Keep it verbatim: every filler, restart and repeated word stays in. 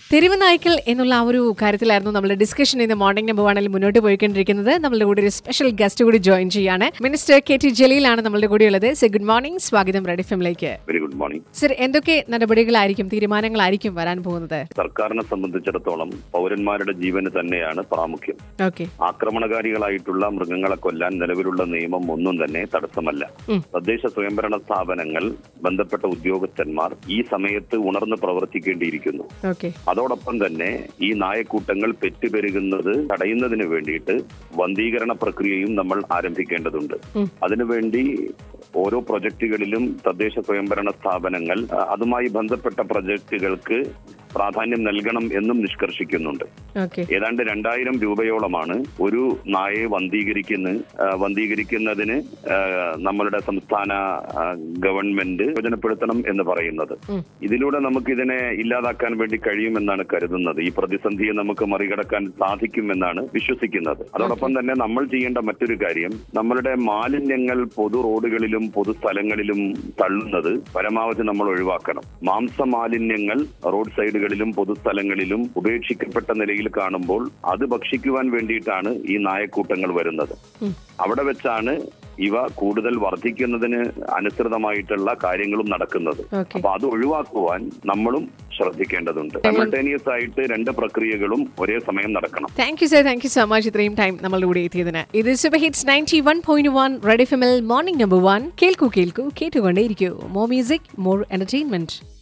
തെരുവ് നായ്ക്കൾ എന്നുള്ള ആ ഒരു കാര്യത്തിലായിരുന്നു നമ്മുടെ ഡിസ്കഷൻ ഇന്ന് മോർണിംഗ് നമ്പർ വണ്ണിൽ മുന്നോട്ട് പോയിക്കൊണ്ടിരിക്കുന്നത്. നമ്മളുടെ കൂടെ ഒരു സ്പെഷ്യൽ ഗസ്റ്റ് കൂടി ജോയിൻ ചെയ്യാണ്. മിനിസ്റ്റർ കെ ടി ജലീലാണ് നമ്മളുടെ കൂടെ ഉള്ളത്. സർ ഗുഡ് മോർണിംഗ്, സ്വാഗതം റെഡ് എഫ് എമ്മിലേക്ക്. Very good morning sir. എന്തൊക്കെ നടപടികളായിരിക്കും, തീരുമാനങ്ങളായിരിക്കും വരാൻ പോകുന്നത്? സർക്കാരിനെ സംബന്ധിച്ചിടത്തോളം പൗരന്മാരുടെ ജീവന് തന്നെയാണ് പ്രാമുഖ്യം. ഓക്കെ. ആക്രമണകാരികളായിട്ടുള്ള മൃഗങ്ങളെ കൊല്ലാൻ നിലവിലുള്ള നിയമം ഒന്നും തന്നെ തടസ്സമല്ല. തദ്ദേശ സ്വയംഭരണ സ്ഥാപനങ്ങൾ, ബന്ധപ്പെട്ട ഉദ്യോഗസ്ഥന്മാർ ഈ സമയത്ത് ഉണർന്ന് പ്രവർത്തിക്കേണ്ടിയിരിക്കുന്നു. അതോടൊപ്പം തന്നെ ഈ നായക്കൂട്ടങ്ങൾ പെറ്റുപെരുകുന്നത് തടയുന്നതിന് വേണ്ടിയിട്ട് വന്ധീകരണ പ്രക്രിയയും നമ്മൾ ആരംഭിക്കേണ്ടതുണ്ട്. അതിനുവേണ്ടി ഓരോ പ്രൊജക്ടുകളിലും തദ്ദേശ സ്വയംഭരണ സ്ഥാപനങ്ങൾ അതുമായി ബന്ധപ്പെട്ട പ്രൊജക്ടുകൾക്ക് പ്രാധാന്യം നൽകണം എന്നും നിഷ്കർഷിക്കുന്നുണ്ട്. ഏതാണ്ട് രണ്ടായിരം രൂപയോളമാണ് ഒരു നായയെ വന്ധീകരിക്കുന്ന വന്ധീകരിക്കുന്നതിന് നമ്മളുടെ സംസ്ഥാന ഗവൺമെന്റ് പ്രയോജനപ്പെടുത്തണം എന്ന് പറയുന്നത്. ഇതിലൂടെ നമുക്ക് ഇതിനെ ഇല്ലാതാക്കാൻ വേണ്ടി കഴിയുമെന്നാണ് കരുതുന്നത്. ഈ പ്രതിസന്ധിയെ നമുക്ക് മറികടക്കാൻ സാധിക്കുമെന്നാണ് വിശ്വസിക്കുന്നത്. അതോടൊപ്പം തന്നെ നമ്മൾ ചെയ്യേണ്ട മറ്റൊരു കാര്യം, നമ്മളുടെ മാലിന്യങ്ങൾ പൊതു റോഡുകളിലും പൊതുസ്ഥലങ്ങളിലും തള്ളുന്നത് പരമാവധി നമ്മൾ ഒഴിവാക്കണം. മാംസ മാലിന്യങ്ങൾ റോഡ് സൈഡുകളിലും പൊതുസ്ഥലങ്ങളിലും ഉപേക്ഷിക്കപ്പെട്ട നിലയിൽ കാണുമ്പോൾ അത് ഭക്ഷിക്കുവാൻ വേണ്ടിയിട്ടാണ് ഈ നായക്കൂട്ടങ്ങൾ വരുന്നത്. അവിടെ വെച്ചാണ് ഇവ കൂടുതൽ വർദ്ധിക്കുന്നതിന് അനുസൃതമായിട്ടുള്ള കാര്യങ്ങളും നടക്കുന്നത്. അപ്പൊ അത് ഒഴിവാക്കുവാൻ നമ്മളും ശ്രദ്ധിക്കേണ്ടതുണ്ട്. സൈമൾട്ടേനിയസ് ആയിട്ട് രണ്ട് പ്രക്രിയകളും ഒരേ സമയം നടക്കണം. Thank you sir, thank you so much ഇത്രയും ടൈം നമ്മളുടെ കൂടെ എത്തിയതിന്. ഇത് super hits ninety one point one red F M L morning number one. കേൾക്കൂ കേൾക്കൂ കേട്ടുകൊണ്ടേയിരിക്കൂ. More music, more entertainment.